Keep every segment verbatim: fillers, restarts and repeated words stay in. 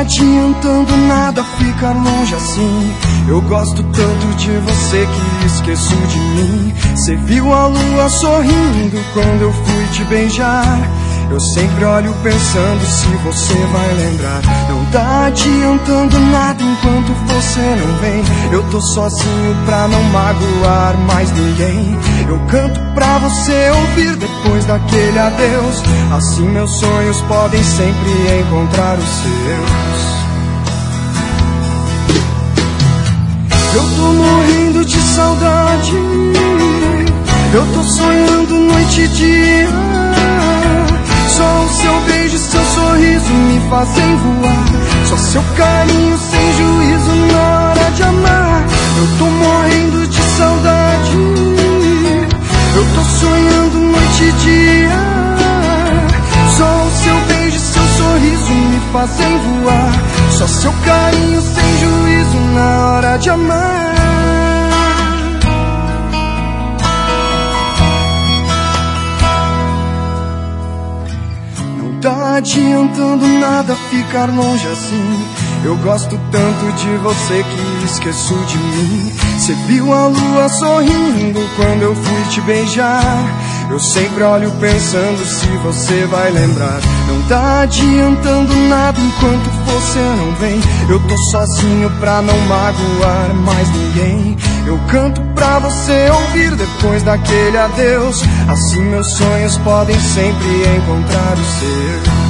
adiantando nada ficar longe assim. Eu gosto tanto de você que esqueço de mim. Cê viu a lua sorrindo quando eu fui te beijar. Eu sempre olho pensando se você vai lembrar. Não tá adiantando nada enquanto você não vem. Eu tô sozinho pra não magoar mais ninguém. Eu canto pra você ouvir depois daquele adeus. Assim meus sonhos podem sempre encontrar os seus. Eu tô morrendo de saudade. Eu tô sonhando noite e dia. Só o seu beijo e seu sorriso me fazem voar. Só seu carinho sem juízo na hora de amar. Eu tô morrendo de saudade. Eu tô sonhando noite e dia. Só o seu beijo e seu sorriso me fazem voar. Só seu carinho sem juízo na hora de amar. Tá adiantando nada ficar longe assim. Eu gosto tanto de você que esqueço de mim. Cê viu a lua sorrindo quando eu fui te beijar. Eu sempre olho pensando se você vai lembrar. Não tá adiantando nada enquanto você não vem. Eu tô sozinho pra não magoar mais ninguém. Eu canto pra você ouvir depois daquele adeus. Assim meus sonhos podem sempre encontrar os seus.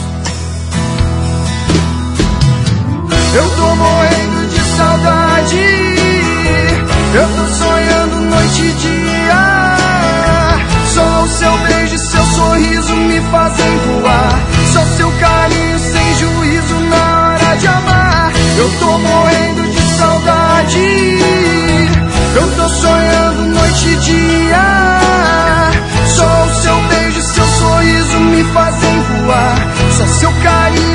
Eu tô morrendo de saudade. Eu tô sonhando noite e dia. Só o seu beijo e seu sorriso me fazem voar. Só seu carinho sem juízo na hora de amar. Eu tô morrendo de saudade. Eu tô sonhando noite e dia. Só o seu beijo e seu sorriso me fazem voar. Só seu carinho